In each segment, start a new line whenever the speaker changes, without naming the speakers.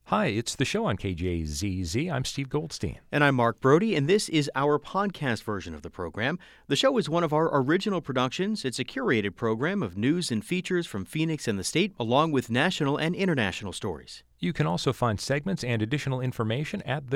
Hi, it's the show on KJZZ. I'm Steve Goldstein.
And I'm Mark Brody, and this is our podcast version of the program. The show is one of our original productions. It's a curated program of news and features from Phoenix and the state, along with national and international stories.
You can also find segments and additional information at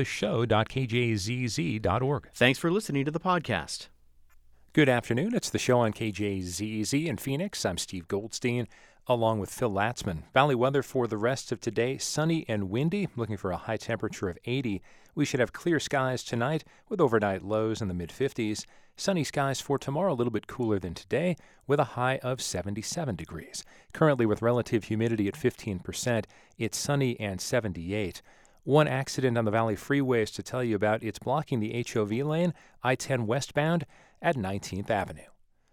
theshow.kjzz.org.
Thanks for listening to the podcast.
Good afternoon. It's the show on KJZZ in Phoenix. I'm Steve Goldstein, along with Phil Latzman. Valley weather for the rest of today, sunny and windy, looking for a high temperature of 80. We should have clear skies tonight with overnight lows in the mid-50s. Sunny skies for tomorrow, a little bit cooler than today, with a high of 77 degrees. Currently, with relative humidity at 15%, it's sunny and 78. One accident on the Valley freeways to tell you about. It's blocking the HOV lane, I-10 westbound at 19th Avenue.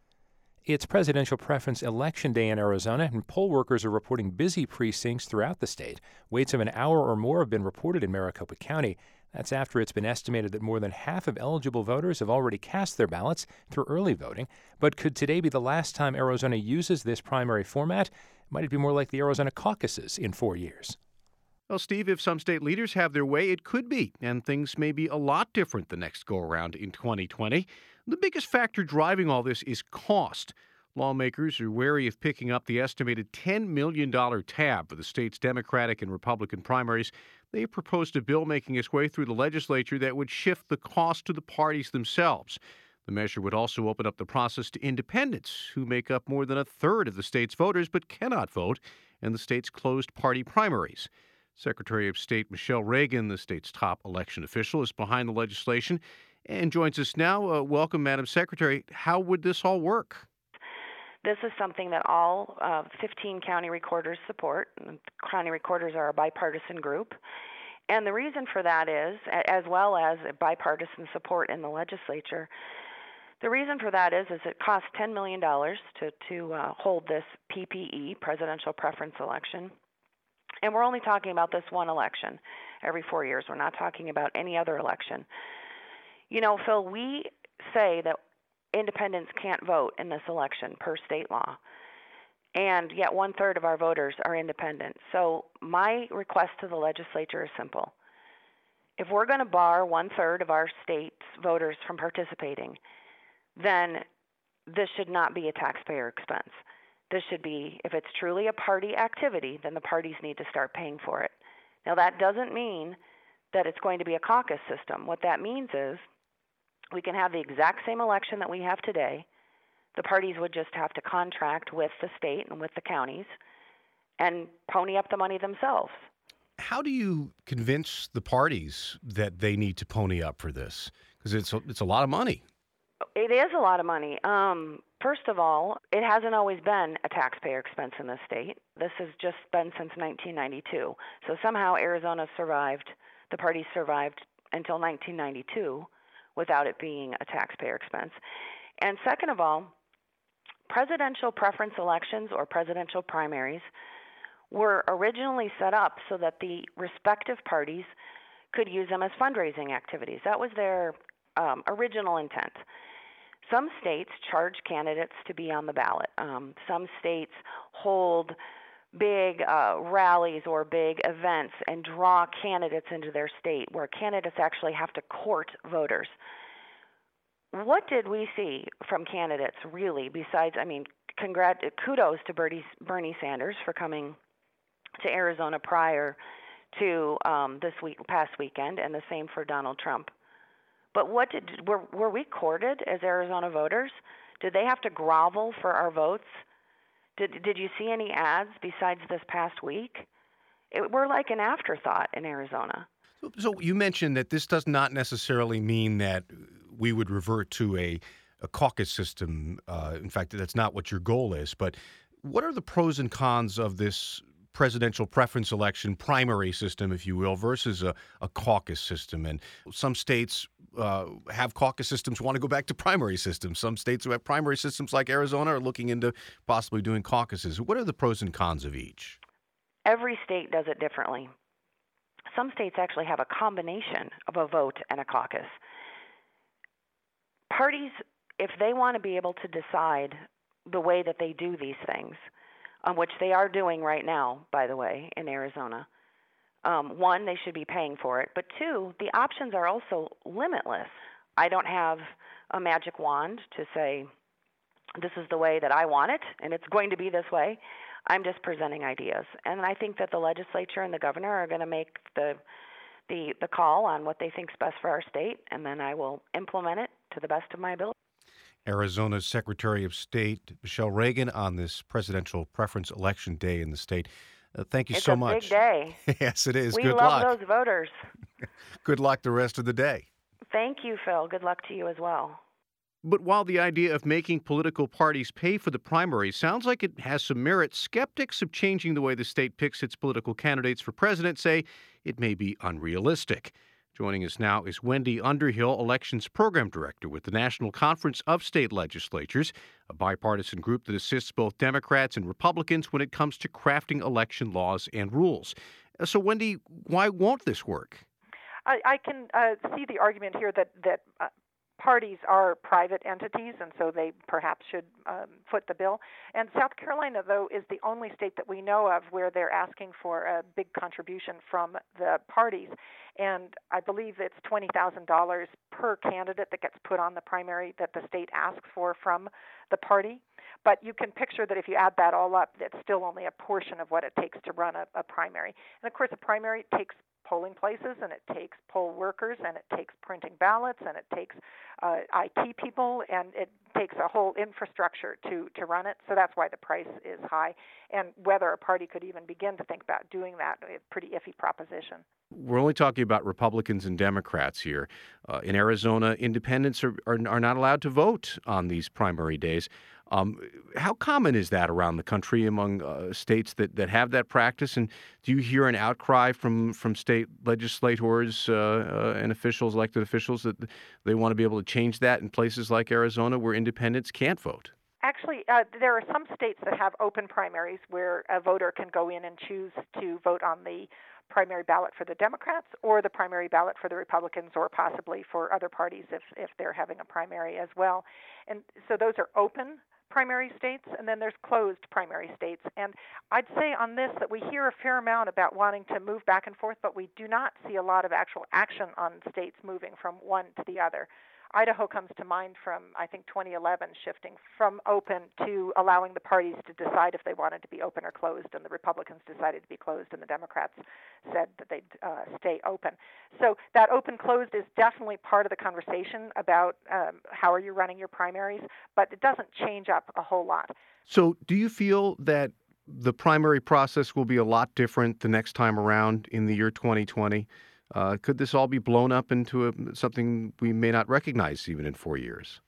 It's presidential preference election day in Arizona, and poll workers are reporting busy precincts throughout the state. Waits of an hour or more have been reported in Maricopa County. That's after it's been estimated that more than half of eligible voters have already cast their ballots through early voting. But could today be the last time Arizona uses this primary format? Might it be more like the Arizona caucuses in 4 years?
Well, Steve, if some state leaders have their way, it could be, and things may be a lot different the next go-around in 2020. The biggest factor driving all this is cost. Lawmakers are wary of picking up the estimated $10 million tab for the state's Democratic and Republican primaries. They have proposed a bill making its way through the legislature that would shift the cost to the parties themselves. The measure would also open up the process to independents, who make up more than a third of the state's voters but cannot vote in the state's closed party primaries. Secretary of State Michelle Reagan, the state's top election official, is behind the legislation and joins us now. Welcome, Madam Secretary. How would this all work?
This is something that all 15 county recorders support. County recorders are a bipartisan group. And the reason for that is, as well as bipartisan support in the legislature, the reason for that is it costs $10 million to hold this PPE, presidential preference election. And we're only talking about this one election every 4 years. We're not talking about any other election. You know, Phil, we say that independents can't vote in this election per state law, and yet 1/3 of our voters are independent. So my request to the legislature is simple. If we're going to bar 1/3 of our state's voters from participating, then this should not be a taxpayer expense. This should be, if it's truly a party activity, then the parties need to start paying for it. Now, that doesn't mean that it's going to be a caucus system. What that means is we can have the exact same election that we have today. The parties would just have to contract with the state and with the counties and pony up the money themselves.
How do you convince the parties that they need to pony up for this? Because it's a lot of money.
It is a lot of money. First of all, it hasn't always been a taxpayer expense in this state. This has just been since 1992. So somehow Arizona survived, the parties survived until 1992 without it being a taxpayer expense. And second of all, presidential preference elections or presidential primaries were originally set up so that the respective parties could use them as fundraising activities. That was their original intent. Some states charge candidates to be on the ballot. Some states hold big rallies or big events and draw candidates into their state where candidates actually have to court voters. What did we see from candidates really besides, kudos to Bernie Sanders for coming to Arizona prior to past weekend, and the same for Donald Trump. But were we courted as Arizona voters? Did they have to grovel for our votes? Did you see any ads besides this past week? We're like an afterthought in Arizona.
So you mentioned that this does not necessarily mean that we would revert to a caucus system. In fact, that's not what your goal is. But what are the pros and cons of this presidential preference election primary system, if you will, versus a caucus system? And some states have caucus systems, want to go back to primary systems. Some states who have primary systems like Arizona are looking into possibly doing caucuses. What are the pros and cons of each?
Every state does it differently. Some states actually have a combination of a vote and a caucus. Parties, if they want to be able to decide the way that they do these things, which they are doing right now, by the way, in Arizona, One, they should be paying for it, but two, the options are also limitless. I don't have a magic wand to say, this is the way that I want it, and it's going to be this way. I'm just presenting ideas. And I think that the legislature and the governor are going to make the call on what they think is best for our state, and then I will implement it to the best of my ability.
Arizona's Secretary of State, Michelle Reagan, on this presidential preference election day in the state. Thank you so much.
It's a big day.
Yes, it is.
We
Good
love
luck.
those voters.
Good luck the rest of the day.
Thank you, Phil. Good luck to you as well.
But while the idea of making political parties pay for the primary sounds like it has some merit, skeptics of changing the way the state picks its political candidates for president say it may be unrealistic. Joining us now is Wendy Underhill, Elections Program Director with the National Conference of State Legislatures, a bipartisan group that assists both Democrats and Republicans when it comes to crafting election laws and rules. So, Wendy, why won't this work?
I can see the argument here that parties are private entities, and so they perhaps should foot the bill. And South Carolina, though, is the only state that we know of where they're asking for a big contribution from the parties. And I believe it's $20,000 per candidate that gets put on the primary that the state asks for from the party. But you can picture that if you add that all up, it's still only a portion of what it takes to run a primary. And, of course, a primary takes polling places, and it takes poll workers, and it takes printing ballots, and it takes IT people, and it takes a whole infrastructure to run it. So that's why the price is high. And whether a party could even begin to think about doing that is a pretty iffy proposition.
We're only talking about Republicans and Democrats here. In Arizona, independents are not allowed to vote on these primary days. How common is that around the country among states that have that practice? And do you hear an outcry from state legislators and officials, elected officials, that they want to be able to change that in places like Arizona where independents can't vote?
Actually, there are some states that have open primaries where a voter can go in and choose to vote on the primary ballot for the Democrats or the primary ballot for the Republicans, or possibly for other parties if they're having a primary as well. And so those are open primary states, and then there's closed primary states. And I'd say on this that we hear a fair amount about wanting to move back and forth, but we do not see a lot of actual action on states moving from one to the other. Idaho comes to mind from, I think, 2011, shifting from open to allowing the parties to decide if they wanted to be open or closed, and the Republicans decided to be closed, and the Democrats said that they'd stay open. So that open-closed is definitely part of the conversation about how are you running your primaries, but it doesn't change up a whole lot.
So do you feel that the primary process will be a lot different the next time around in the year 2020? Could this all be blown up into something we may not recognize even in 4 years?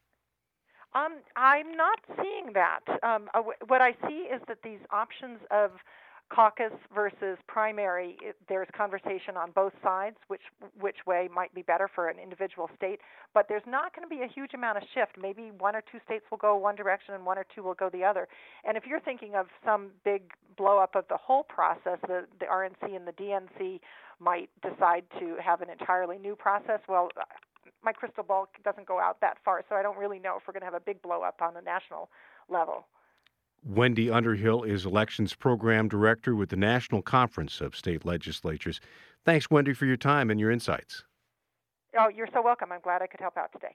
I'm not seeing that. What I see is that these options of caucus versus primary, there's conversation on both sides, which way might be better for an individual state, but there's not going to be a huge amount of shift. Maybe one or two states will go one direction and one or two will go the other. And if you're thinking of some big blow up of the whole process, the RNC and the DNC might decide to have an entirely new process. Well, my crystal ball doesn't go out that far, so I don't really know if we're going to have a big blow up on the national level.
Wendy Underhill is Elections Program Director with the National Conference of State Legislatures. Thanks, Wendy, for your time and your insights.
Oh, you're so welcome. I'm glad I could help out today.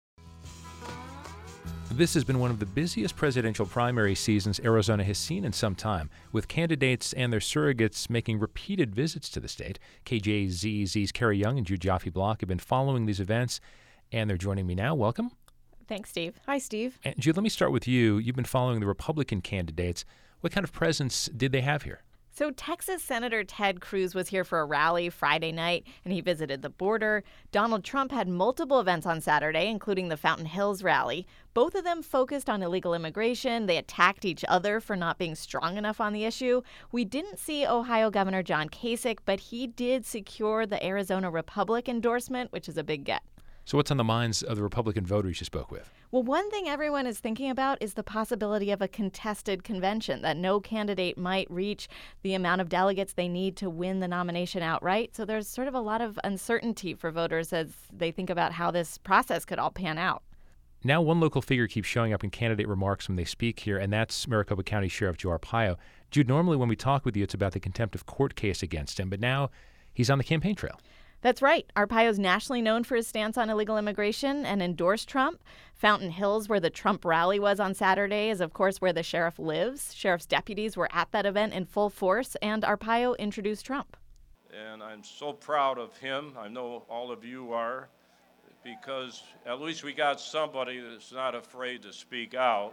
This has been one of the busiest presidential primary seasons Arizona has seen in some time, with candidates and their surrogates making repeated visits to the state. KJZZ's Carrie Young and Jude Joffe-Block have been following these events, and they're joining me now. Welcome.
Thanks, Steve. Hi, Steve.
And Jude, let me start with you. You've been following the Republican candidates. What kind of presence did they have here?
So Texas Senator Ted Cruz was here for a rally Friday night, and he visited the border. Donald Trump had multiple events on Saturday, including the Fountain Hills rally. Both of them focused on illegal immigration. They attacked each other for not being strong enough on the issue. We didn't see Ohio Governor John Kasich, but he did secure the Arizona Republic endorsement, which is a big get.
So what's on the minds of the Republican voters you spoke with?
Well, one thing everyone is thinking about is the possibility of a contested convention, that no candidate might reach the amount of delegates they need to win the nomination outright. So there's sort of a lot of uncertainty for voters as they think about how this process could all pan out.
Now one local figure keeps showing up in candidate remarks when they speak here, and that's Maricopa County Sheriff Joe Arpaio. Jude, normally when we talk with you, it's about the contempt of court case against him, but now he's on the campaign trail.
That's right. Arpaio's nationally known for his stance on illegal immigration and endorsed Trump. Fountain Hills, where the Trump rally was on Saturday, is, of course, where the sheriff lives. Sheriff's deputies were at that event in full force, and Arpaio introduced Trump.
And I'm so proud of him. I know all of you are, because at least we got somebody that's not afraid to speak out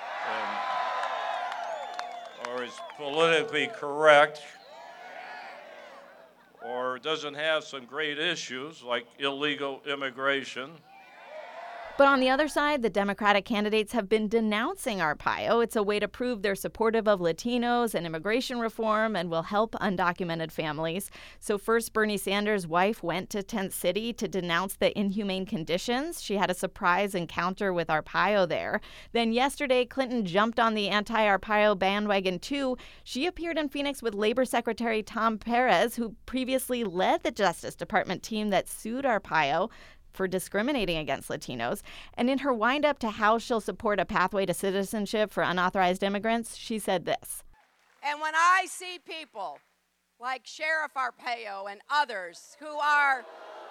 or is politically correct, or doesn't have some great issues like illegal immigration.
But on the other side, the Democratic candidates have been denouncing Arpaio. It's a way to prove they're supportive of Latinos and immigration reform and will help undocumented families. So first, Bernie Sanders' wife went to Tent City to denounce the inhumane conditions. She had a surprise encounter with Arpaio there. Then yesterday, Clinton jumped on the anti-Arpaio bandwagon too. She appeared in Phoenix with Labor Secretary Tom Perez, who previously led the Justice Department team that sued Arpaio for discriminating against Latinos. And in her wind-up to how she'll support a pathway to citizenship for unauthorized immigrants, she said this.
And when I see people like Sheriff Arpaio and others who are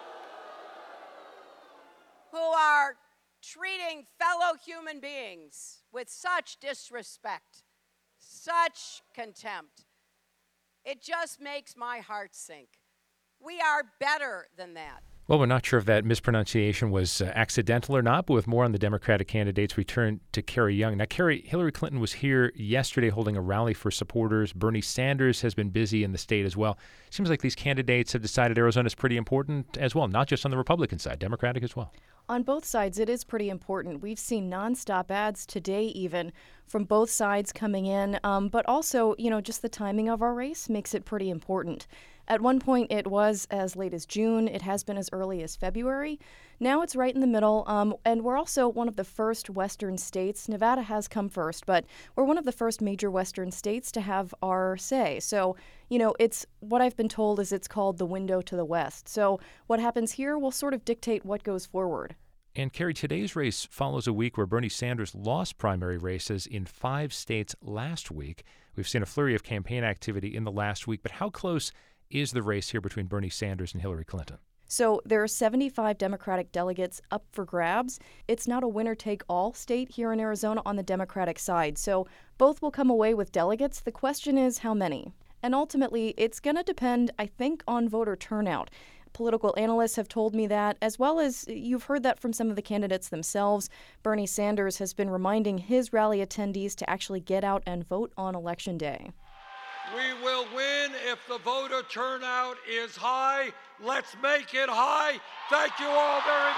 treating fellow human beings with such disrespect, such contempt, it just makes my heart sink. We are better than that.
Well, we're not sure if that mispronunciation was accidental or not, but with more on the Democratic candidates, we turn to Carrie Young. Now, Carrie, Hillary Clinton was here yesterday holding a rally for supporters. Bernie Sanders has been busy in the state as well. Seems like these candidates have decided Arizona is pretty important as well, not just on the Republican side, Democratic as well.
On both sides, it is pretty important. We've seen nonstop ads today even from both sides coming in, but also, just the timing of our race makes it pretty important. At one point, it was as late as June. It has been as early as February. Now it's right in the middle, and we're also one of the first Western states. Nevada has come first, but we're one of the first major Western states to have our say. So, it's what I've been told is it's called the window to the West. So what happens here will sort of dictate what goes forward.
And Carrie, today's race follows a week where Bernie Sanders lost primary races in 5 states last week. We've seen a flurry of campaign activity in the last week, but how close is the race here between Bernie Sanders and Hillary Clinton?
So there are 75 Democratic delegates up for grabs. It's not a winner-take-all state here in Arizona on the Democratic side. So both will come away with delegates. The question is how many? And ultimately, it's going to depend, I think, on voter turnout. Political analysts have told me that, as well as you've heard that from some of the candidates themselves. Bernie Sanders has been reminding his rally attendees to actually get out and vote on Election Day.
We will win if the voter turnout is high. Let's make it high. Thank you all very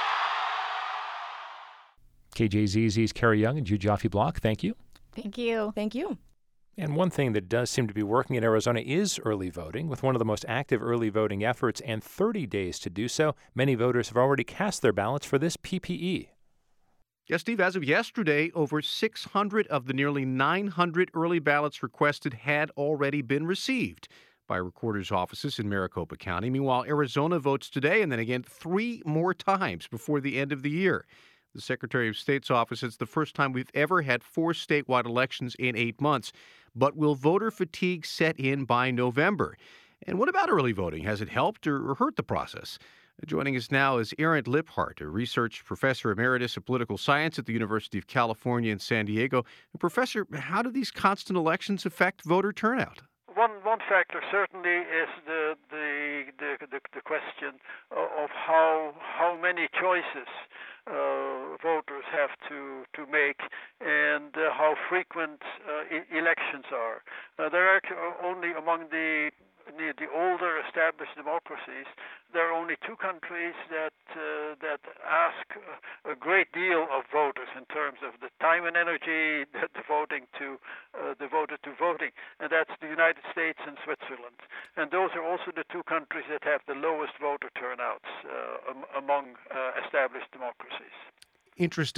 much.
KJZZ's Carrie Young and Jude Joffe-Block, thank you.
Thank you.
Thank you.
And one thing that does seem to be working in Arizona is early voting. With one of the most active early voting efforts and 30 days to do so, many voters have already cast their ballots for this PPE.
Yes, Steve, as of yesterday, over 600 of the nearly 900 early ballots requested had already been received by recorders' offices in Maricopa County. Meanwhile, Arizona votes today and then again 3 more times before the end of the year. The Secretary of State's office says it's the first time we've ever had 4 statewide elections in 8 months. But will voter fatigue set in by November? And what about early voting? Has it helped or hurt the process? Joining us now is Arent Liphart, a research professor emeritus of political science at the University of California in San Diego. Professor, how do these constant elections affect voter turnout?
One factor certainly is the question of how many choices voters have to make and how frequent elections are. There are only among the older established democracies, there are only 2 countries that ask a great deal of voters in terms of the time and energy devoting to devoted to voting, and that's the United States and Switzerland. And those are also the 2 countries that have the lowest voter turnouts among established democracies.
Interesting.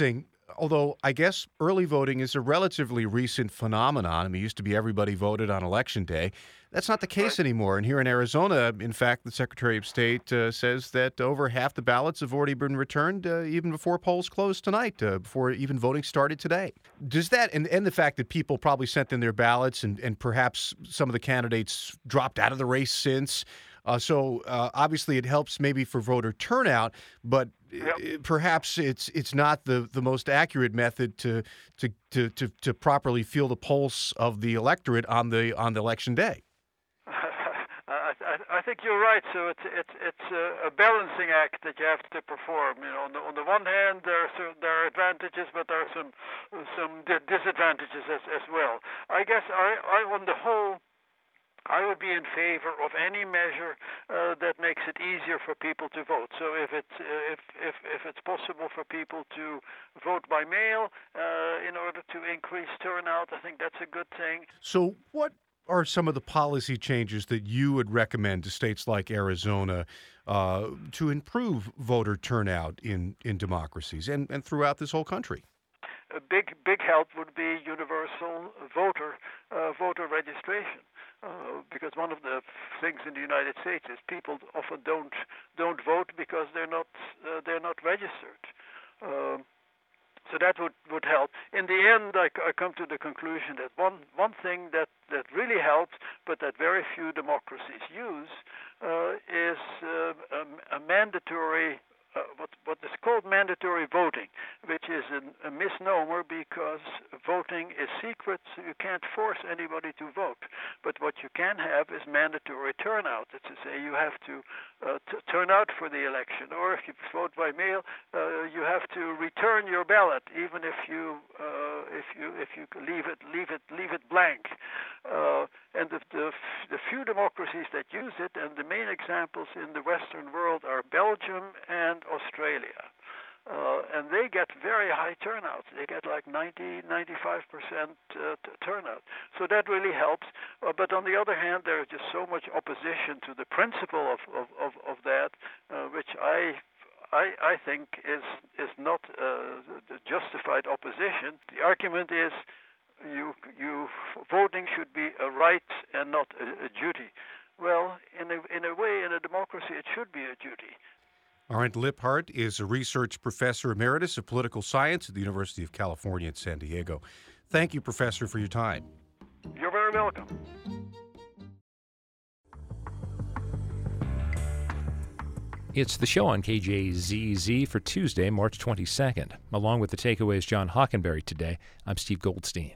although I guess early voting is a relatively recent phenomenon. I mean, it used to be everybody voted on Election Day. That's not the case anymore. And here in Arizona, in fact, the Secretary of State says that over half the ballots have already been returned even before polls closed tonight, before even voting started today. Does that, and the fact that people probably sent in their ballots and perhaps some of the candidates dropped out of the race since, so obviously it helps maybe for voter turnout, but perhaps it's not the most accurate method to properly feel the pulse of the electorate on the election day.
I think you're right. So it's a balancing act that you have to perform. You know, on the one hand, there are advantages, but there are some disadvantages as well. I guess on the whole, I would be in favor of any measure that makes it easier for people to vote. So if it's possible for people to vote by mail in order to increase turnout, I think that's a good thing.
So what are some of the policy changes that you would recommend to states like Arizona to improve voter turnout in democracies and throughout this whole country?
A big help would be universal voter registration. Because one of the things in the United States is people often don't vote because they're not registered. So that would help. In the end, I come to the conclusion that one thing that really helps, but that very few democracies use, is a mandatory. What is called mandatory voting, which is a misnomer because voting is secret, so you can't force anybody to vote. But what you can have is mandatory turnout. That's to say, you have to turn out for the election, or if you vote by mail, you have to return your ballot, even if you leave it blank. And the few democracies that use it, and the main examples in the Western world are Belgium and Australia. And they get very high turnouts. They get like 95% turnout. So that really helps. But on the other hand, there is just so much opposition to the principle of that, which I think is not justified opposition. The argument is voting should be a right and not a duty. Well, in a way, in a democracy, it should be a duty.
Arndt Liphart is a research professor emeritus of political science at the University of California at San Diego. Thank you, Professor, for your time.
You're very welcome.
It's the show on KJZZ for Tuesday, March 22nd. Along with the Takeaways John Hockenberry today, I'm Steve Goldstein.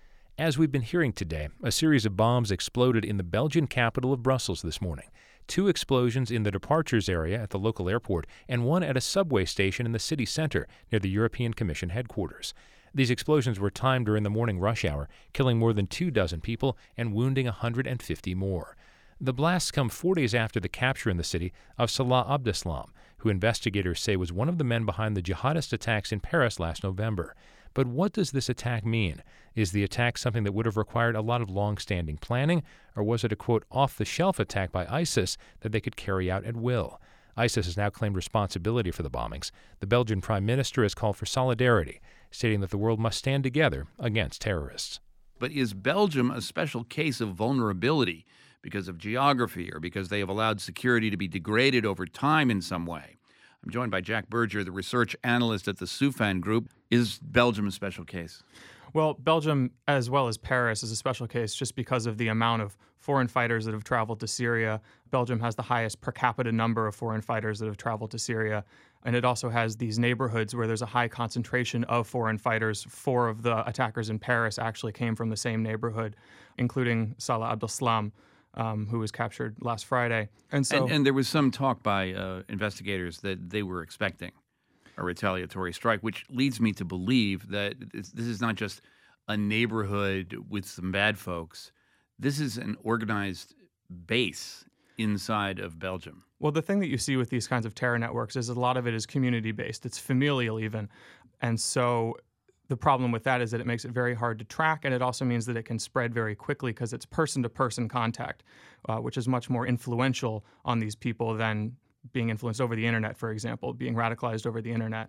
As we've been hearing today, a series of bombs exploded in the Belgian capital of Brussels this morning. 2 explosions in the departures area at the local airport and 1 at a subway station in the city center near the European Commission headquarters. These explosions were timed during the morning rush hour, killing more than 24 people and wounding 150 more. The blasts come 4 days after the capture in the city of Salah Abdeslam, who investigators say was one of the men behind the jihadist attacks in Paris last November. But what does this attack mean? Is the attack something that would have required a lot of long-standing planning, or was it a, quote, off-the-shelf attack by ISIS that they could carry out at will? ISIS has now claimed responsibility for the bombings. The Belgian Prime Minister has called for solidarity, stating that the world must stand together against terrorists.
But is Belgium a special case of vulnerability because of geography or because they have allowed security to be degraded over time in some way? I'm joined by Jack Berger, the research analyst at the Soufan Group. Is Belgium a special case?
Well, Belgium, as well as Paris, is a special case just because of the amount of foreign fighters that have traveled to Syria. Belgium has the highest per capita number of foreign fighters that have traveled to Syria. And it also has these neighborhoods where there's a high concentration of foreign fighters. 4 of the attackers in Paris actually came from the same neighborhood, including Salah Abdeslam, who was captured last Friday. And
there was some talk by investigators that they were expecting a retaliatory strike, which leads me to believe that this is not just a neighborhood with some bad folks. This is an organized base inside of Belgium.
Well, the thing that you see with these kinds of terror networks is a lot of it is community-based. It's familial even. And so the problem with that is that it makes it very hard to track, and it also means that it can spread very quickly because it's person-to-person contact, which is much more influential on these people than being influenced over the internet, for example, being radicalized over the internet.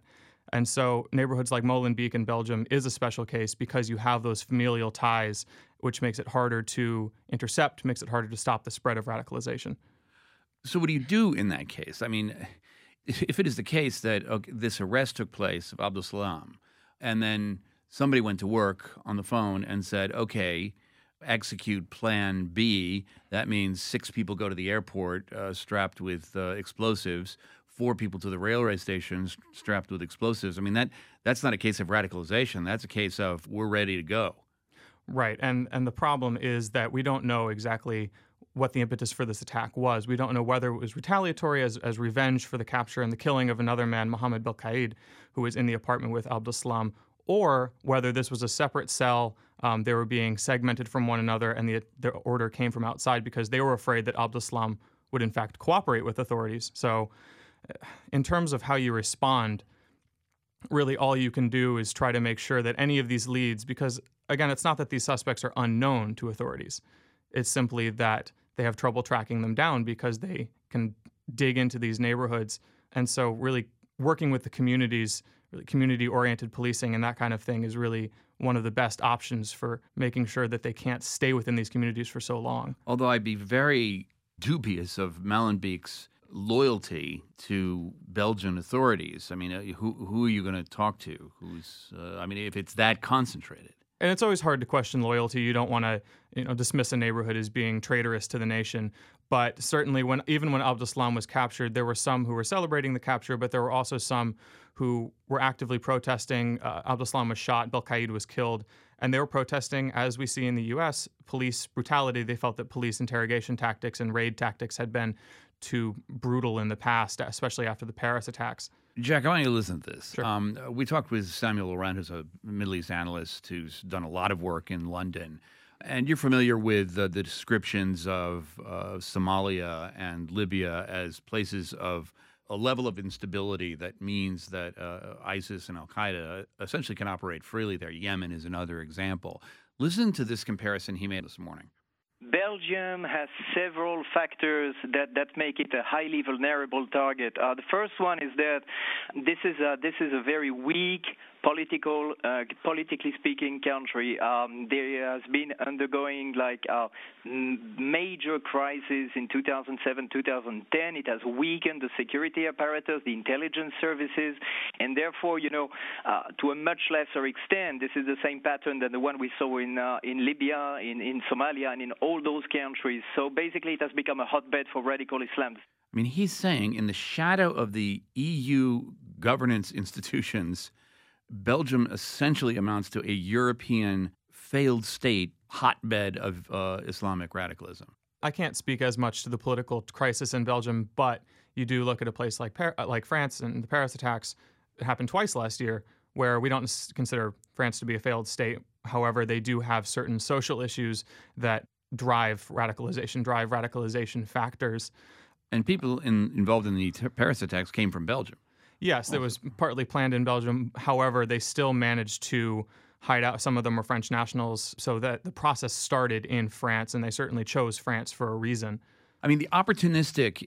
And so neighborhoods like Molenbeek in Belgium is a special case because you have those familial ties, which makes it harder to intercept, makes it harder to stop the spread of radicalization.
So what do you do in that case? I mean, if it is the case that this arrest took place of Abdel Salam, and then somebody went to work on the phone and said, okay, execute plan B, that means 6 people go to the airport strapped with explosives, 4 people to the railway stations strapped with explosives. I mean, that's not a case of radicalization. That's a case of we're ready to go.
Right. And the problem is that we don't know exactly what the impetus for this attack was. We don't know whether it was retaliatory as revenge for the capture and the killing of another man, Mohammed Belkaid, who was in the apartment with Abdel Salam, or whether this was a separate cell. They were being segmented from one another, and the order came from outside because they were afraid that Abdel Salam would in fact cooperate with authorities. So in terms of how you respond, really all you can do is try to make sure that any of these leads, because again, it's not that these suspects are unknown to authorities. It's simply that they have trouble tracking them down because they can dig into these neighborhoods. And so really working with the communities, really community-oriented policing and that kind of thing is really one of the best options for making sure that they can't stay within these communities for so long.
Although I'd be very dubious of Molenbeek's loyalty to Belgian authorities. I mean, who are you going to talk to? If it's that concentrated.
And it's always hard to question loyalty. You don't want to, dismiss a neighborhood as being traitorous to the nation. But certainly, even when Abdel Salam was captured, there were some who were celebrating the capture, but there were also some who were actively protesting. Abdel Salam was shot, Belkaid was killed, and they were protesting, as we see in the U.S., police brutality. They felt that police interrogation tactics and raid tactics had been too brutal in the past, especially after the Paris attacks.
Jack, I want you to listen to this.
Sure.
We talked with Samuel Laurent, who's a Middle East analyst who's done a lot of work in London. And you're familiar with the descriptions of Somalia and Libya as places of a level of instability that means that ISIS and al-Qaeda essentially can operate freely there. Yemen is another example. Listen to this comparison he made this morning.
Belgium has several factors that make it a highly vulnerable target. The first one is that this is a very weak politically speaking country. There has been undergoing major crisis in 2007, 2010. It has weakened the security apparatus, the intelligence services, and therefore, to a much lesser extent, this is the same pattern than the one we saw in Libya, in Somalia, and in all those countries. So basically, it has become a hotbed for radical Islam.
I mean, he's saying in the shadow of the EU governance institutions, Belgium essentially amounts to a European failed state hotbed of Islamic radicalism.
I can't speak as much to the political crisis in Belgium, but you do look at a place like France and the Paris attacks. It happened twice last year, where we don't consider France to be a failed state. However, they do have certain social issues that drive radicalization factors.
And people involved in the Paris attacks came from Belgium.
Yes, it was partly planned in Belgium. However, they still managed to hide out. Some of them were French nationals, so that the process started in France, and they certainly chose France for a reason.
I mean, the opportunistic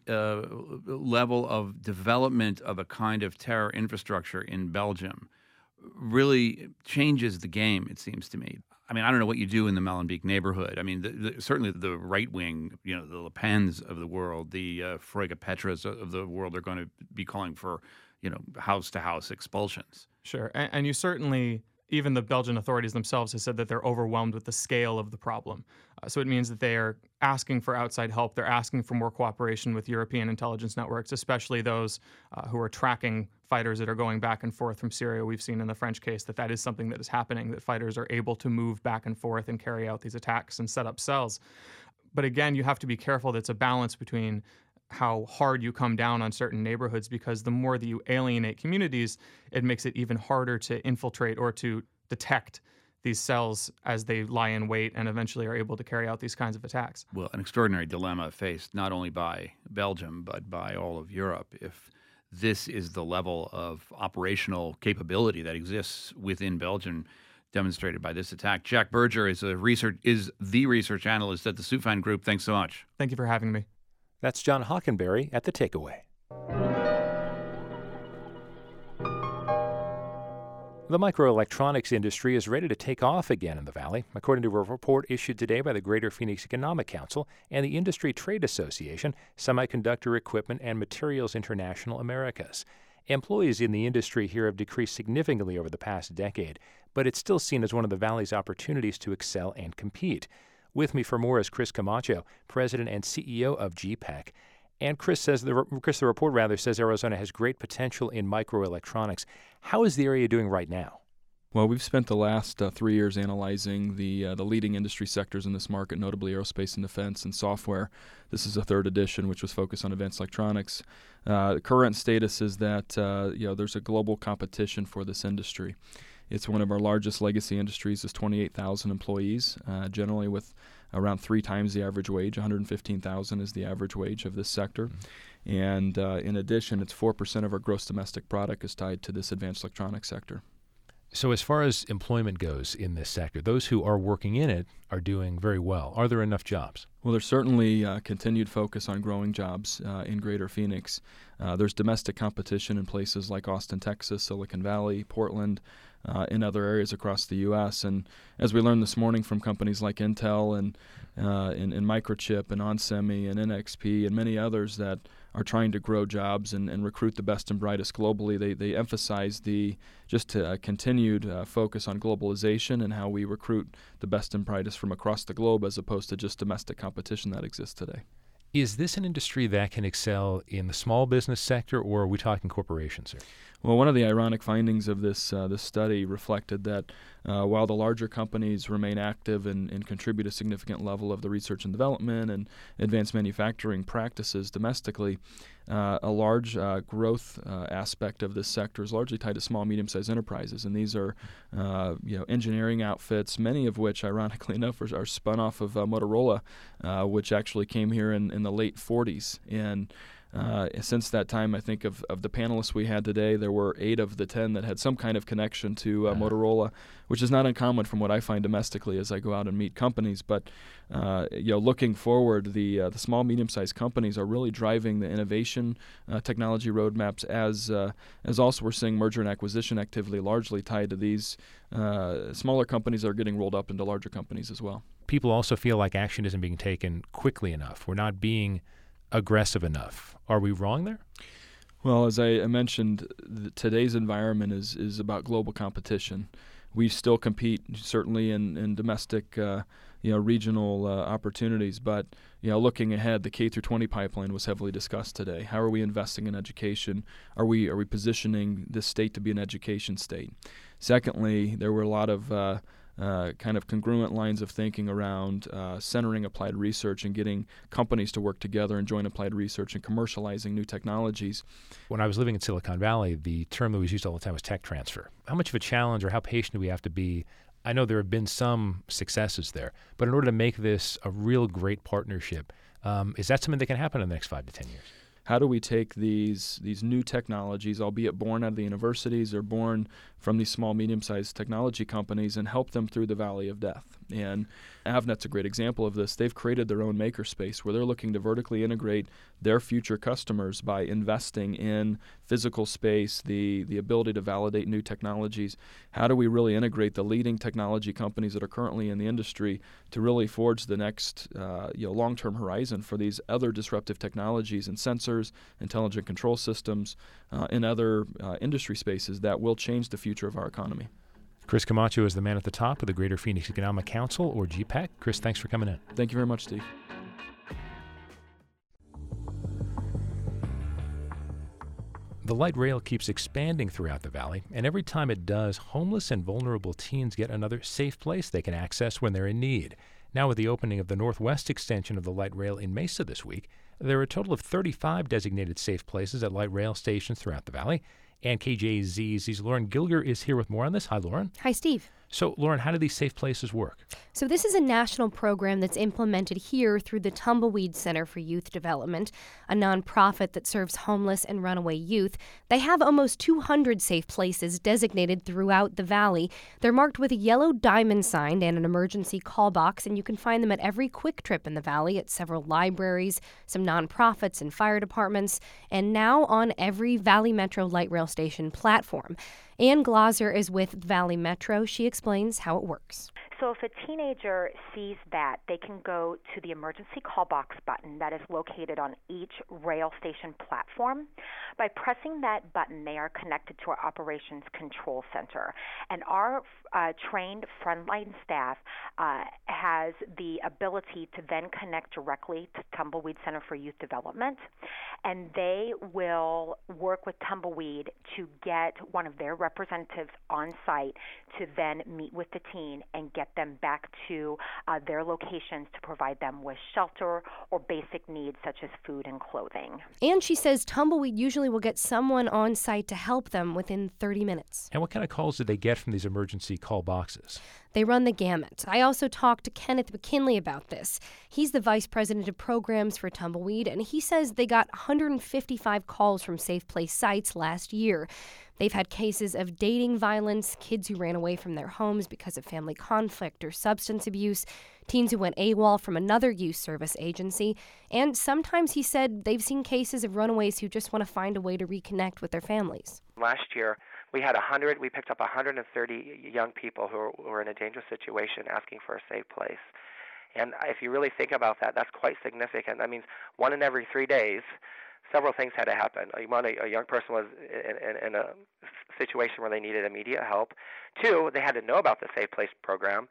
level of development of a kind of terror infrastructure in Belgium really changes the game, it seems to me. I mean, I don't know what you do in the Molenbeek neighborhood. I mean, certainly the right wing, the Le Pens of the world, the Frege Petras of the world are going to be calling for, house-to-house expulsions.
Sure. And you certainly, even the Belgian authorities themselves have said that they're overwhelmed with the scale of the problem. So it means that they are asking for outside help. They're asking for more cooperation with European intelligence networks, especially those who are tracking fighters that are going back and forth from Syria. We've seen in the French case that is something that is happening, that fighters are able to move back and forth and carry out these attacks and set up cells. But again, you have to be careful that it's a balance between how hard you come down on certain neighborhoods, because the more that you alienate communities, it makes it even harder to infiltrate or to detect these cells as they lie in wait and eventually are able to carry out these kinds of attacks.
Well, an extraordinary dilemma faced not only by Belgium, but by all of Europe. If this is the level of operational capability that exists within Belgium, demonstrated by this attack. Jack Berger is the research analyst at the Soufan Group. Thanks so much.
Thank you for having me.
That's John Hockenberry at The Takeaway. The microelectronics industry is ready to take off again in the Valley, according to a report issued today by the Greater Phoenix Economic Council and the Industry Trade Association, Semiconductor Equipment and Materials International Americas. Employees in the industry here have decreased significantly over the past decade, but it's still seen as one of the Valley's opportunities to excel and compete. With me for more is Chris Camacho, President and CEO of GPEC. And Chris, the report says Arizona has great potential in microelectronics. How is the area doing right now?
Well, we've spent the last 3 years analyzing the leading industry sectors in this market, notably aerospace and defense and software. This is a third edition, which was focused on advanced electronics. The current status is that there's a global competition for this industry. It's one of our largest legacy industries. It's 28,000 employees, generally with around 3 times the average wage. 115,000 is the average wage of this sector. Mm-hmm. And in addition, it's 4% of our gross domestic product is tied to this advanced electronics sector.
So as far as employment goes in this sector, those who are working in it are doing very well. Are there enough jobs?
Well, there's certainly continued focus on growing jobs in Greater Phoenix. There's domestic competition in places like Austin, Texas, Silicon Valley, Portland, in other areas across the U.S. And as we learned this morning from companies like Intel and Microchip and onsemi and NXP and many others that are trying to grow jobs and recruit the best and brightest globally, they emphasize the continued focus on globalization and how we recruit the best and brightest from across the globe as opposed to just domestic competition that exists today.
Is this an industry that can excel in the small business sector, or are we talking corporations here?
Well, one of the ironic findings of this study reflected that while the larger companies remain active and contribute a significant level of the research and development and advanced manufacturing practices domestically, a large growth aspect of this sector is largely tied to small, medium-sized enterprises, and these are engineering outfits, many of which, ironically enough, are spun off of Motorola, which actually came here in the late 40s. And since that time, I think of the panelists we had today, there were 8 of the 10 that had some kind of connection to Motorola, which is not uncommon from what I find domestically as I go out and meet companies. But looking forward, the small, medium-sized companies are really driving the innovation technology roadmaps, as also we're seeing merger and acquisition activity largely tied to these smaller companies that are getting rolled up into larger companies as well.
People also feel like action isn't being taken quickly enough. We're not being aggressive enough. Are we wrong there?
Well, as I mentioned, today's environment is about global competition. We still compete certainly in domestic, regional opportunities, but looking ahead, the K through 20 pipeline was heavily discussed today. How are we investing in education? Are we positioning this state to be an education state? Secondly, there were a lot of kind of congruent lines of thinking around centering applied research and getting companies to work together and join applied research and commercializing new technologies.
When I was living in Silicon Valley, the term that was used all the time was tech transfer. How much of a challenge or how patient do we have to be? I know there have been some successes there, but in order to make this a real great partnership, is that something that can happen in the next 5 to 10 years?
How do we take these new technologies, albeit born out of the universities or born from these small, medium-sized technology companies, and help them through the valley of death? And Avnet's a great example of this. They've created their own makerspace where they're looking to vertically integrate their future customers by investing in physical space, the ability to validate new technologies. How do we really integrate the leading technology companies that are currently in the industry to really forge the next long-term horizon for these other disruptive technologies and sensors, intelligent control systems, and other industry spaces that will change the future of our economy?
Chris Camacho is the man at the top of the Greater Phoenix Economic Council, or GPEC. Chris, thanks for coming in.
Thank you very much, Steve.
The light rail keeps expanding throughout the valley, and every time it does, homeless and vulnerable teens get another safe place they can access when they're in need. Now, with the opening of the northwest extension of the light rail in Mesa this week, there are a total of 35 designated safe places at light rail stations throughout the valley. And KJZZ's Lauren Gilger is here with more on this. Hi, Lauren.
Hi, Steve.
So, Lauren, how do these safe places work?
So this is a national program that's implemented here through the Tumbleweed Center for Youth Development, a nonprofit that serves homeless and runaway youth. They have almost 200 safe places designated throughout the valley. They're marked with a yellow diamond sign and an emergency call box, and you can find them at every Quick Trip in the valley, at several libraries, some nonprofits and fire departments, and now on every Valley Metro light rail station platform. Ann Glauser is with Valley Metro. She explains how it works.
So if a teenager sees that, they can go to the emergency call box button that is located on each rail station platform. By pressing that button, they are connected to our operations control center. And our trained frontline staff has the ability to then connect directly to Tumbleweed Center for Youth Development. And they will work with Tumbleweed to get one of their representatives on site to then meet with the teen and get them back to their locations to provide them with shelter or basic needs such as food and clothing.
And she says Tumbleweed usually will get someone on site to help them within 30 minutes.
And what kind of calls do they get from these emergency call boxes?
They run the gamut. I also talked to Kenneth McKinley about this. He's the vice president of programs for Tumbleweed, and he says they got 155 calls from Safe Place sites last year. They've had cases of dating violence, kids who ran away from their homes because of family conflict or substance abuse, teens who went AWOL from another youth service agency, and sometimes he said they've seen cases of runaways who just want to find a way to reconnect with their families.
Last year, we picked up 130 young people who were in a dangerous situation asking for a safe place. And if you really think about that, that's quite significant. That means 1 in every 3 days, several things had to happen. One, a young person was in a situation where they needed immediate help. 2, they had to know about the Safe Place program.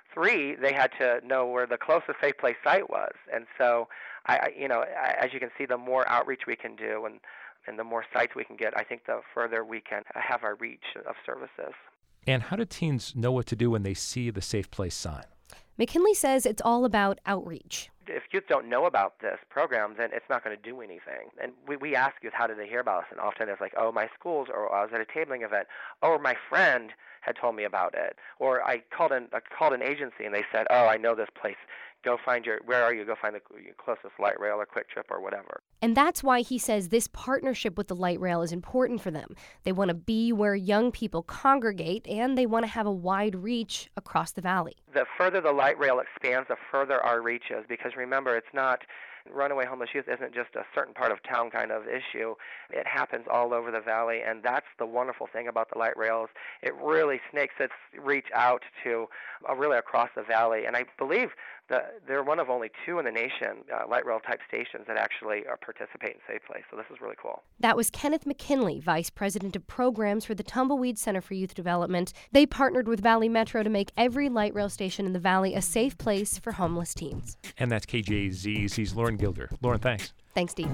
3, they had to know where the closest Safe Place site was. And so, as you can see, the more outreach we can do and the more sites we can get, I think the further we can have our reach of services.
And how do teens know what to do when they see the Safe Place sign?
McKinley says it's all about outreach.
If youth don't know about this program, then it's not going to do anything. And we ask youth, how did they hear about us? And often it's like, oh, my schools, or I was at a tabling event, or my friend had told me about it, or I called an agency and they said, oh, I know this place. Go find where are you? Go find the closest light rail or quick trip or whatever.
And that's why he says this partnership with the light rail is important for them. They want to be where young people congregate, and they want to have a wide reach across the valley.
The further the light rail expands, the further our reach is, because remember, it's not runaway homeless youth isn't just a certain part of town kind of issue. It happens all over the valley, and that's the wonderful thing about the light rails. It really snakes its reach out to really across the valley, and I believe that they're one of only 2 in the nation, light rail type stations that actually participate in Safe Place, so this is really cool.
That was Kenneth McKinley, Vice President of Programs for the Tumbleweed Center for Youth Development. They partnered with Valley Metro to make every light rail station in the valley a safe place for homeless teens.
And that's KJZZ's Lauren Gilder. Lauren, thanks.
Thanks, Steve.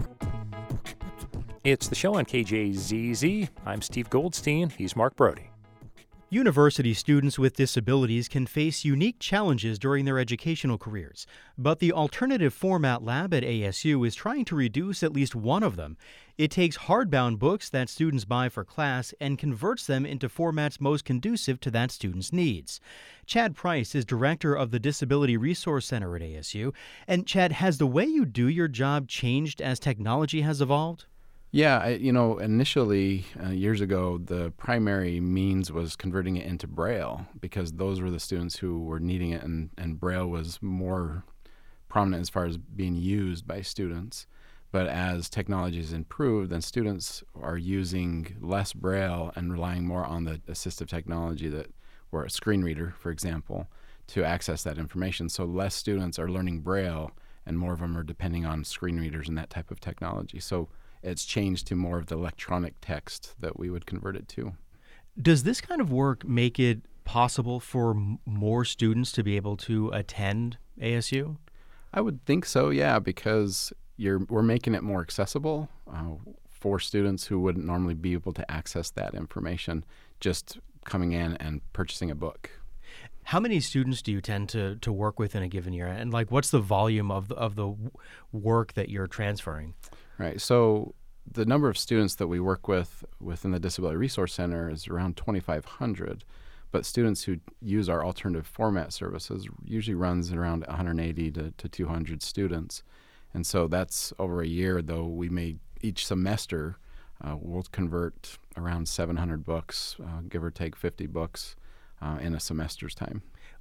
It's the show on KJZZ. I'm Steve Goldstein. He's Mark Brody.
University students with disabilities can face unique challenges during their educational careers, but the Alternative Format Lab at ASU is trying to reduce at least one of them. It takes hardbound books that students buy for class and converts them into formats most conducive to that student's needs. Chad Price is director of the Disability Resource Center at ASU. And Chad, has the way you do your job changed as technology has evolved?
Yeah, initially, years ago, the primary means was converting it into Braille because those were the students who were needing it, and Braille was more prominent as far as being used by students. But as technology has improved, then students are using less Braille and relying more on the assistive technology or a screen reader, for example, to access that information. So less students are learning Braille, and more of them are depending on screen readers and that type of technology. So it's changed to more of the electronic text that we would convert it to.
Does this kind of work make it possible for more students to be able to attend ASU?
I would think so, yeah, because we're making it more accessible for students who wouldn't normally be able to access that information just coming in and purchasing a book.
How many students do you tend to work with in a given year? And what's the volume of the work that you're transferring?
Right. So the number of students that we work with within the Disability Resource Center is around 2,500, but students who use our alternative format services usually runs around 180 to 200 students. And so that's over a year, though we may each semester we'll convert around 700 books, give or take 50 books in a semester's time.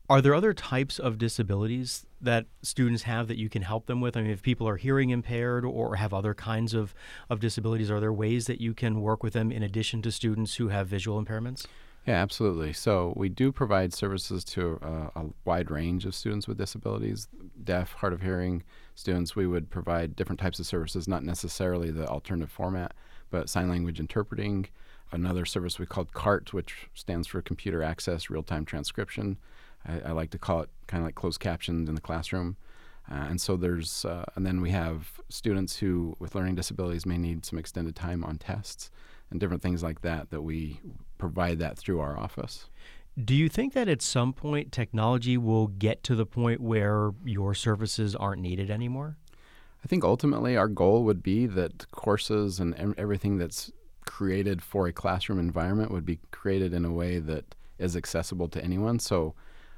Are there other types of disabilities that students have that you can help them with? I mean, if people are hearing impaired or have other kinds of disabilities, are there ways that you can work with them in addition to students who have visual impairments?
Yeah, absolutely. So we do provide services to a wide range of students with disabilities, deaf, hard of hearing students. We would provide different types of services, not necessarily the alternative format, but sign language interpreting. Another service we called CART, which stands for Computer Access Real-Time Transcription. I like to call it kind of like closed captions in the classroom. And so there's, and then we have students who with learning disabilities may need some extended time on tests and different things like that, that we provide that through our office.
Do you think that at some point technology will get to the point where your services aren't needed anymore?
I think ultimately our goal would be that courses and everything that's created for a classroom environment would be created in a way that is accessible to anyone. So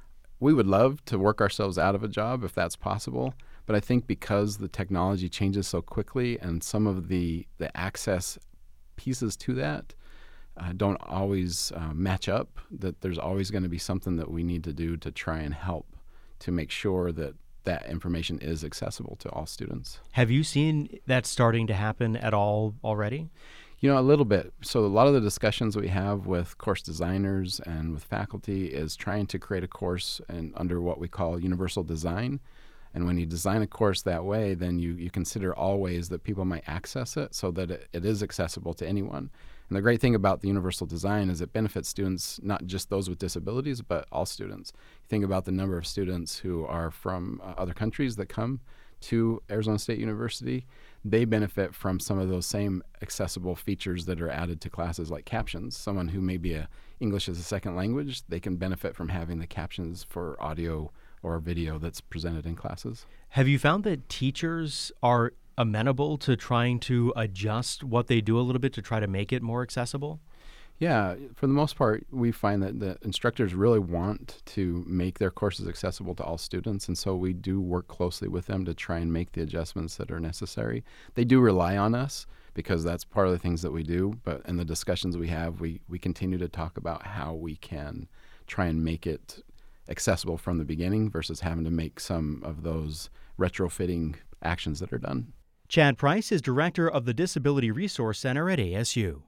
we would love to work ourselves out of a job if that's possible. But I think because the technology changes so quickly and some of the access pieces to that don't always match up, that there's always going to be something that we need to do to try and help to make sure that that information is accessible to all students.
Have you seen that starting to happen at all already?
You know, a little bit. So a lot of the discussions we have with course designers and with faculty is trying to create a course under what we call universal design. And when you design a course that way, then you consider all ways that people might access it so that it is accessible to anyone. And the great thing about the universal design is it benefits students, not just those with disabilities, but all students. You think about the number of students who are from other countries that come to Arizona State University. They benefit from some of those same accessible features that are added to classes like captions. Someone who may be English as a second language, they can benefit from having the captions for audio or video that's presented in classes.
Have you found that teachers are amenable to trying to adjust what they do a little bit to try to make it more accessible?
Yeah, for the most part, we find that the instructors really want to make their courses accessible to all students, and so we do work closely with them to try and make the adjustments that are necessary. They do rely on us because that's part of the things that we do, but in the discussions we have, we continue to talk about how we can try and make it accessible from the beginning versus having to make some of those retrofitting actions that are done.
Chad Price is director of the Disability Resource Center at ASU.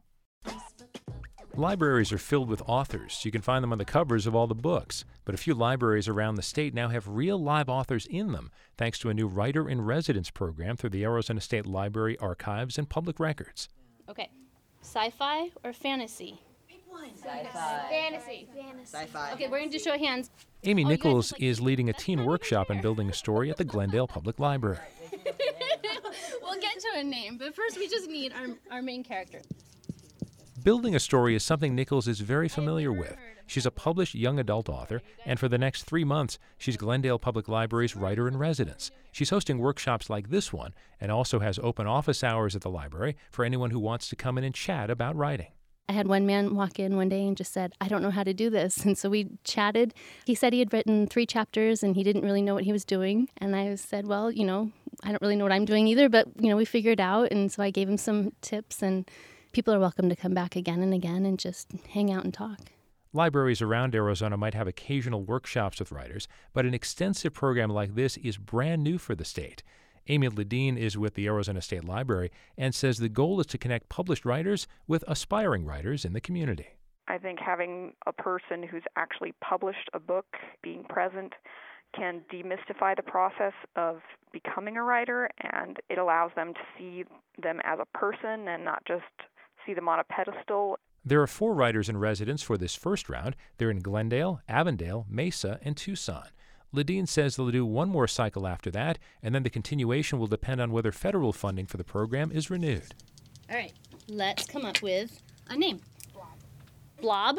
Libraries are filled with authors. You can find them on the covers of all the books. But a few libraries around the state now have real live authors in them, thanks to a new writer-in-residence program through the Arizona State Library Archives and Public Records.
Okay, sci-fi or fantasy?
Sci-fi.
Fantasy.
Sci-fi.
Okay, we're going to do show of hands.
Amy Nichols is leading a teen workshop in building a story at the Glendale Public Library.
We'll get to a name, but first we just need our main character.
Building a story is something Nichols is very familiar with. She's a published young adult author, and for the next 3 months, she's Glendale Public Library's writer-in-residence. She's hosting workshops like this one, and also has open office hours at the library for anyone who wants to come in and chat about writing.
I had one man walk in one day and just said, I don't know how to do this. And so we chatted. He said he had written 3 chapters and he didn't really know what he was doing. And I said, well, I don't really know what I'm doing either, but, we figured it out. And so I gave him some tips, and people are welcome to come back again and again and just hang out and talk.
Libraries around Arizona might have occasional workshops with writers, but an extensive program like this is brand new for the state. Amy Ledeen is with the Arizona State Library and says the goal is to connect published writers with aspiring writers in the community.
I think having a person who's actually published a book being present can demystify the process of becoming a writer, and it allows them to see them as a person and not just see them on a pedestal.
There are 4 writers in residence for this first round. They're in Glendale, Avondale, Mesa, and Tucson. Ledeen says they'll do one more cycle after that, and then the continuation will depend on whether federal funding for the program is renewed.
All right, let's come up with a name. Blob.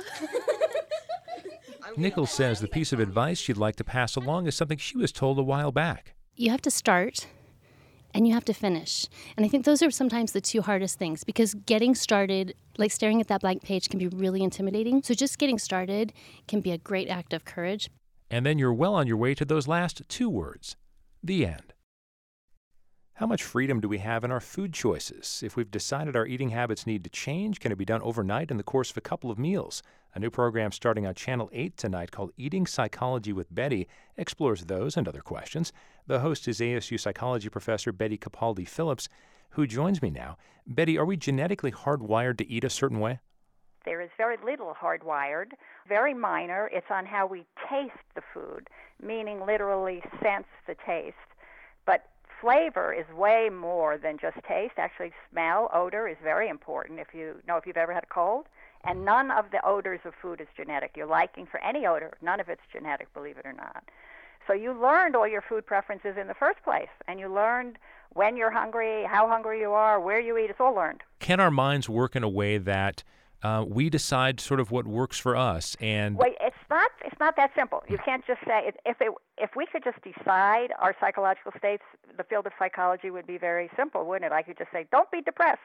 Nichols says the piece of advice she'd like to pass along is something she was told a while back.
You have to start and you have to finish. And I think those are sometimes the 2 hardest things, because getting started, like staring at that blank page, can be really intimidating. So just getting started can be a great act of courage.
And then you're well on your way to those last 2 words, the end. How much freedom do we have in our food choices? If we've decided our eating habits need to change, can it be done overnight in the course of a couple of meals? A new program starting on Channel 8 tonight called Eating Psychology with Betty explores those and other questions. The host is ASU psychology professor Betty Capaldi-Phillips, who joins me now. Betty, are we genetically hardwired to eat a certain way?
There is very little hardwired, very minor. It's on how we taste the food, meaning literally sense the taste. But flavor is way more than just taste. Actually, smell, odor is very important if you've ever had a cold. And none of the odors of food is genetic. Your liking for any odor, none of it's genetic, believe it or not. So you learned all your food preferences in the first place, and you learned when you're hungry, how hungry you are, where you eat. It's all learned.
Can our minds work in a way that we decide sort of what works for us? And
Wait, it's not that simple. You can't just say if we could just decide our psychological states, the field of psychology would be very simple, wouldn't it? I could just say, don't be depressed.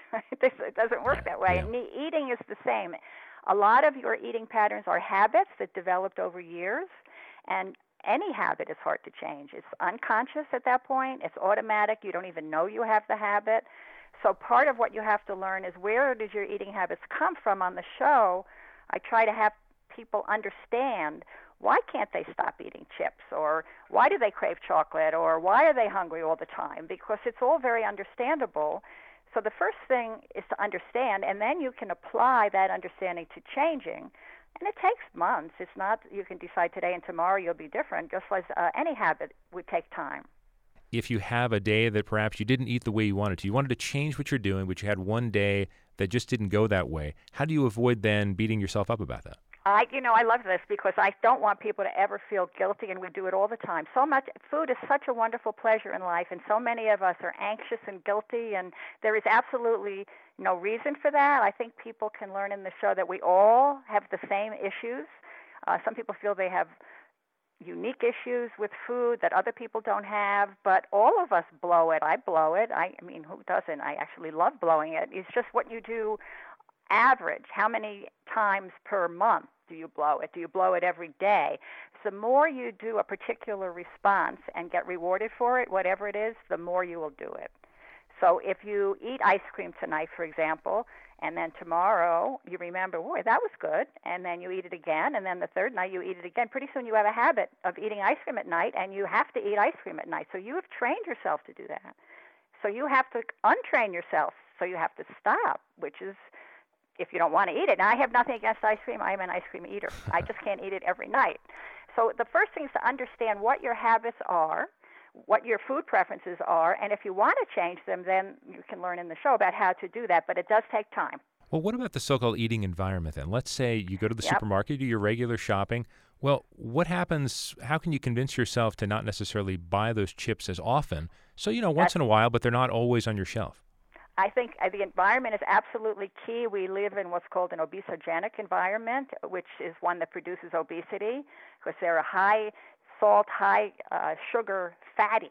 It doesn't work that way. And eating is the same. A lot of your eating patterns are habits that developed over years, and any habit is hard to change. It's unconscious at that point. It's automatic. You don't even know you have the habit. So part of what you have to learn is where does your eating habits come from. On the show, I try to have people understand why can't they stop eating chips, or why do they crave chocolate, or why are they hungry all the time, because it's all very understandable. So the first thing is to understand, and then you can apply that understanding to changing. And it takes months. It's not you can decide today and tomorrow you'll be different, just as any habit would take time.
If you have a day that perhaps you didn't eat the way you wanted to change what you're doing, but you had one day that just didn't go that way, how do you avoid then beating yourself up about that?
I love this because I don't want people to ever feel guilty, and we do it all the time. So much food is such a wonderful pleasure in life, and so many of us are anxious and guilty, and there is absolutely no reason for that. I think people can learn in the show that we all have the same issues. Some people feel they have unique issues with food that other people don't have, but all of us blow it. I blow it. I mean, who doesn't? I actually love blowing it. It's just what you do average. How many times per month do you blow it? Do you blow it every day? So the more you do a particular response and get rewarded for it, whatever it is, the more you will do it. So if you eat ice cream tonight, for example, and then tomorrow you remember, boy, that was good, and then you eat it again, and then the third night you eat it again, pretty soon you have a habit of eating ice cream at night, and you have to eat ice cream at night. So you have trained yourself to do that. So you have to untrain yourself. So you have to stop, which is if you don't want to eat it. Now, I have nothing against ice cream. I am an ice cream eater. I just can't eat it every night. So the first thing is to understand what your habits are, what your food preferences are, and if you want to change them, then you can learn in the show about how to do that, but it does take time.
Well, what about the so-called eating environment then? Let's say you go to the supermarket, do your regular shopping. Well, what happens, how can you convince yourself to not necessarily buy those chips as often? So, once in a while, but they're not always on your shelf.
I think the environment is absolutely key. We live in what's called an obesogenic environment, which is one that produces obesity, because there are high salt, high sugar, fatty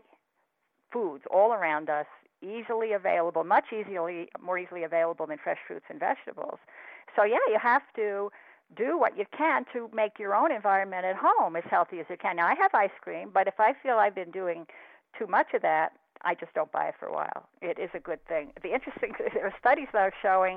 foods all around us, easily available, more easily available than fresh fruits and vegetables. So, you have to do what you can to make your own environment at home as healthy as you can. Now, I have ice cream, but if I feel I've been doing too much of that, I just don't buy it for a while. It is a good thing. The interesting, there are studies that are showing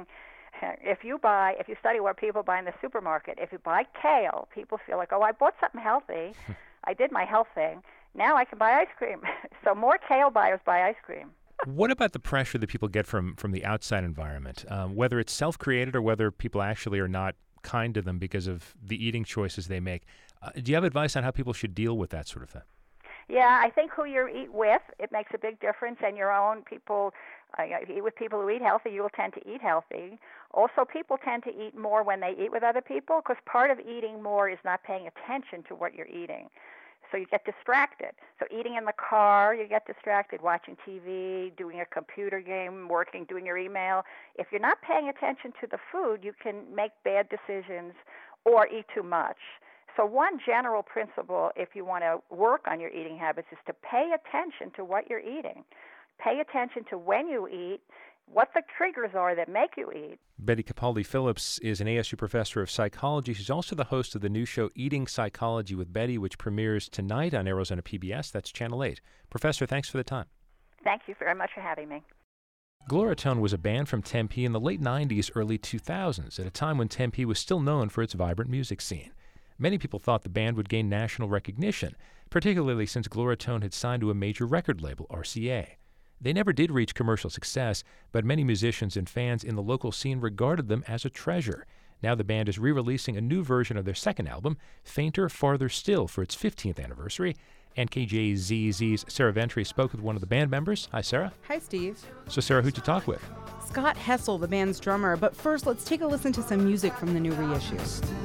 if you study what people buy in the supermarket, if you buy kale, people feel like, oh, I bought something healthy. I did my health thing. Now I can buy ice cream. So more kale buyers buy ice cream.
What about the pressure that people get from the outside environment, whether it's self-created or whether people actually are not kind to them because of the eating choices they make? Do you have advice on how people should deal with that sort of thing?
Yeah, I think who you eat with, it makes a big difference. And your own people, if you eat with people who eat healthy, you will tend to eat healthy. Also, people tend to eat more when they eat with other people, because part of eating more is not paying attention to what you're eating. So you get distracted. So eating in the car, you get distracted, watching TV, doing a computer game, working, doing your email. If you're not paying attention to the food, you can make bad decisions or eat too much. So one general principle, if you want to work on your eating habits, is to pay attention to what you're eating. Pay attention to when you eat, what the triggers are that make you eat.
Betty Capaldi-Phillips is an ASU professor of psychology. She's also the host of the new show Eating Psychology with Betty, which premieres tonight on Arizona PBS. That's Channel 8. Professor, thanks for the time.
Thank you very much for having me.
Gloratone was a band from Tempe in the late 90s, early 2000s, at a time when Tempe was still known for its vibrant music scene. Many people thought the band would gain national recognition, particularly since Gloratone had signed to a major record label, RCA. They never did reach commercial success, but many musicians and fans in the local scene regarded them as a treasure. Now the band is re-releasing a new version of their second album, Fainter, Farther Still, for its 15th anniversary. And KJZZ's Sarah Ventry spoke with one of the band members. Hi, Sarah.
Hi, Steve.
So, Sarah, who'd you talk with?
Scott Hessel, the band's drummer. But first, let's take a listen to some music from the new reissue.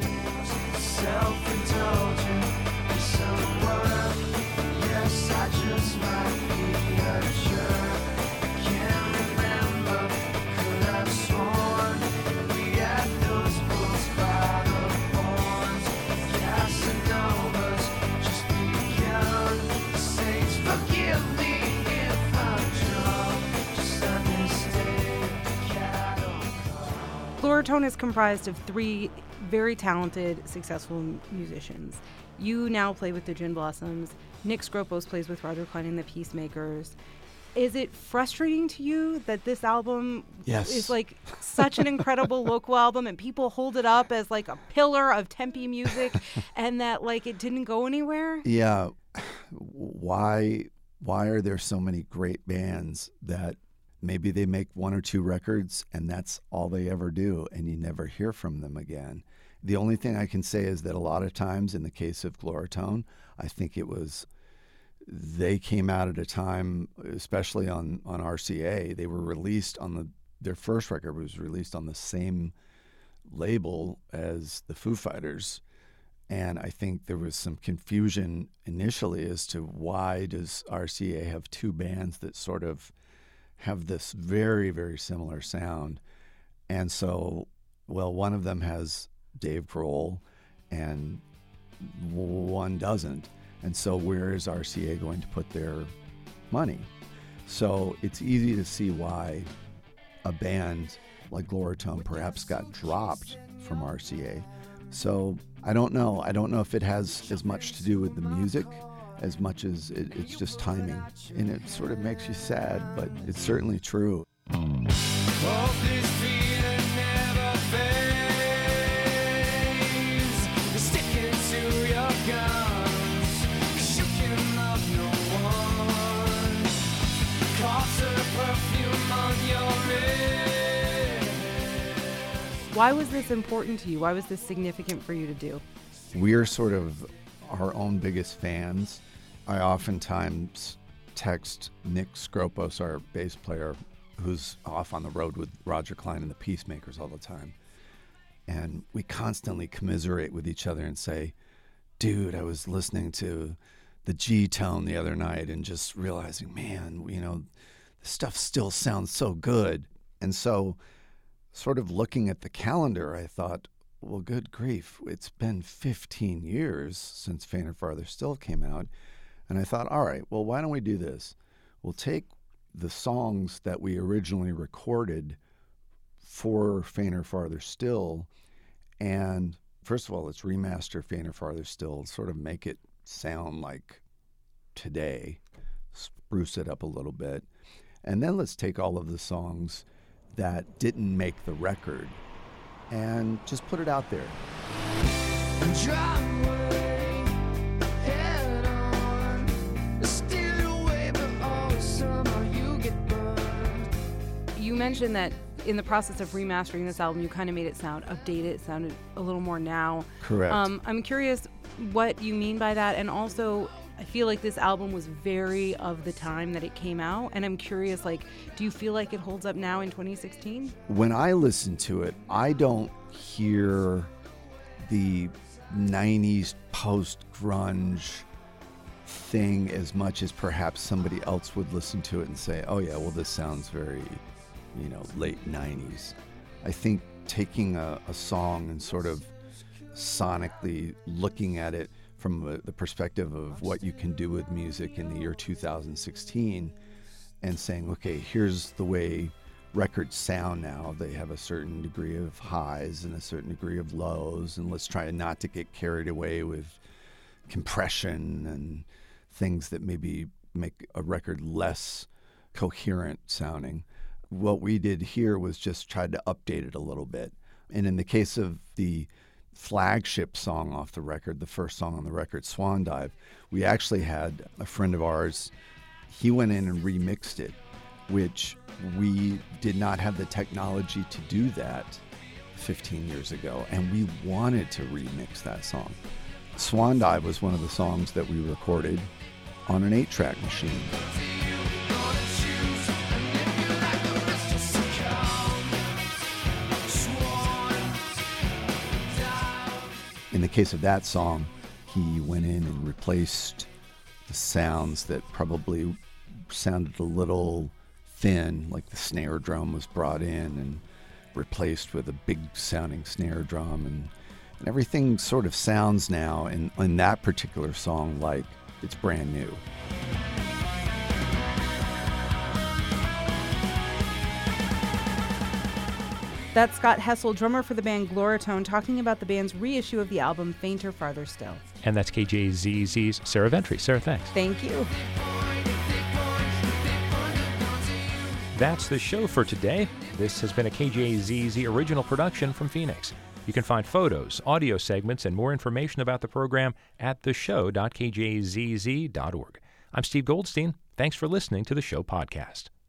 Yes, I just might be a jerk. Can't remember, could have sworn we had those books by the horns. Casanovas just begun. Saints, forgive me if I'm drunk. Just understand cattle.
Gloratone is comprised of 3 very talented, successful musicians. You now play with the Gin Blossoms. Nick Skropos plays with Roger Klein and the Peacemakers. Is it frustrating to you that this album is like such an incredible local album and people hold it up as like a pillar of Tempe music and that like it didn't go anywhere?
Yeah. Why are there so many great bands that maybe they make 1 or 2 records and that's all they ever do and you never hear from them again? The only thing I can say is that a lot of times in the case of Gloratone, I think they came out at a time, especially on RCA, they were released on their first record was released on the same label as the Foo Fighters. And I think there was some confusion initially as to why does RCA have 2 bands that sort of have this very, very similar sound. And so, one of them has Dave Grohl and one doesn't. And so where is RCA going to put their money? So it's easy to see why a band like Gloratone perhaps got dropped from RCA. So I don't know. I don't know if it has as much to do with the music as much as it's just timing. And it sort of makes you sad, but it's certainly true.
Why was this important to you? Why was this significant for you to do?
We're sort of our own biggest fans. I oftentimes text Nick Skropos, our bass player, who's off on the road with Roger Klein and the Peacemakers all the time. And we constantly commiserate with each other and say, dude, I was listening to the G-Tone the other night and just realizing, man, the stuff still sounds so good. And so sort of looking at the calendar, I thought, well, good grief, it's been 15 years since Fainter, Farther Still came out. And I thought, all right, well, why don't we do this? We'll take the songs that we originally recorded for Fainter, Farther Still, and first of all, let's remaster Fainter, Farther Still, sort of make it sound like today, spruce it up a little bit. And then let's take all of the songs that didn't make the record and just put it out there.
You mentioned that in the process of remastering this album, you kind of made it sound updated. It sounded a little more now.
Correct.
I'm curious what you mean by that. And also, I feel like this album was very of the time that it came out. And I'm curious, do you feel like it holds up now in 2016?
When I listen to it, I don't hear the 90s post-grunge thing as much as perhaps somebody else would listen to it and say, oh yeah, well, this sounds very, late 90s. I think taking a song and sort of sonically looking at it from the perspective of what you can do with music in the year 2016 and saying, okay, here's the way records sound now. They have a certain degree of highs and a certain degree of lows, and let's try not to get carried away with compression and things that maybe make a record less coherent sounding. What we did here was just tried to update it a little bit. And in the case of the flagship song off the record, the first song on the record, Swan Dive, we actually had a friend of ours, he went in and remixed it, which we did not have the technology to do that 15 years ago, and we wanted to remix that song. Swan Dive was one of the songs that we recorded on an 8-track machine. In the case of that song, he went in and replaced the sounds that probably sounded a little thin, like the snare drum was brought in and replaced with a big sounding snare drum, and everything sort of sounds now in that particular song like it's brand new.
That's Scott Hessel, drummer for the band Gloratone, talking about the band's reissue of the album Fainter, Farther Still.
And that's KJZZ's Sarah Ventry. Sarah, thanks.
Thank you.
That's the show for today. This has been a KJZZ original production from Phoenix. You can find photos, audio segments, and more information about the program at theshow.kjzz.org. I'm Steve Goldstein. Thanks for listening to the show podcast.